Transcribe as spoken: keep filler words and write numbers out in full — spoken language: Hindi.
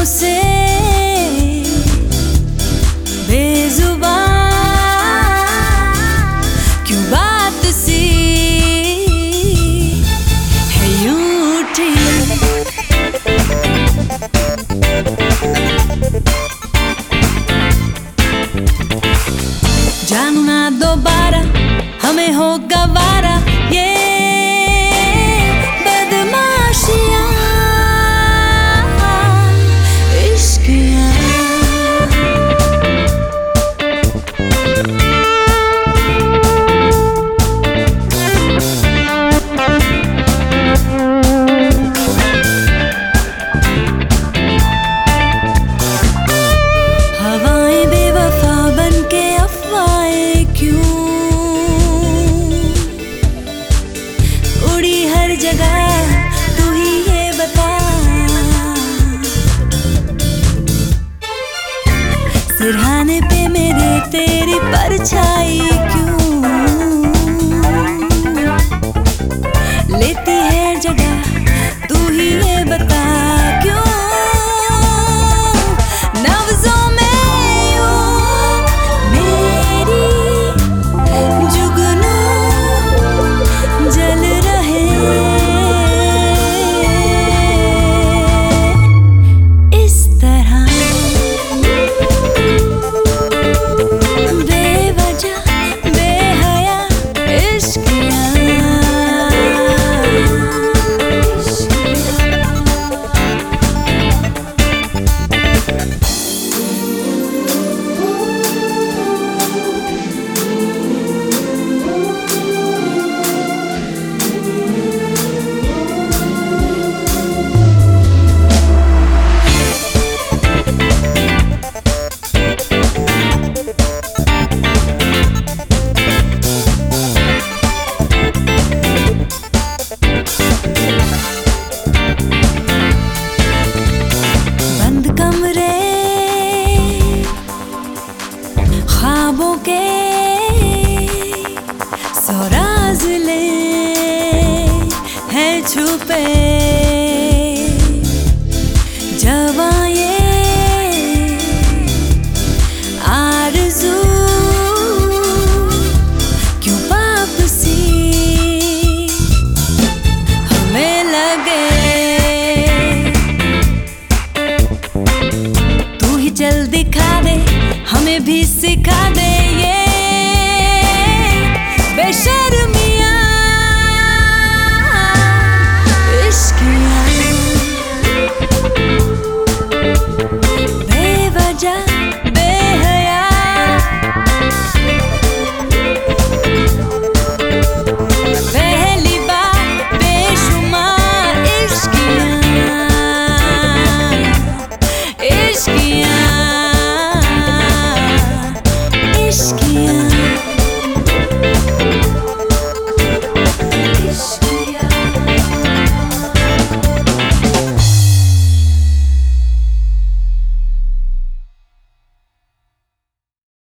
से बेजुबान क्यों बात सी है यूं उठी। जानू ना दोबारा हमें हो गवारा ये बदमाशियां इश्कियां। हवाएं बेवफा बन के अफवाहें क्यों उड़ी हर जगह, तू ही ये बता। सिरहाने पे मेरे तेरी परछाई क्यों लेती है जगह, तू ही ये बता। क्यों नब्ज़ों में यूं मेरी जुगनू जल रहे इस तरह बेवजह बेहया इश्कियां। कमरे ख्वाबों के सौ राज़ ले हैं छुपे।